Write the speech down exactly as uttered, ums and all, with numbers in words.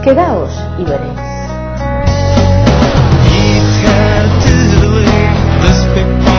Quedaos y veréis. He had to leave this picture.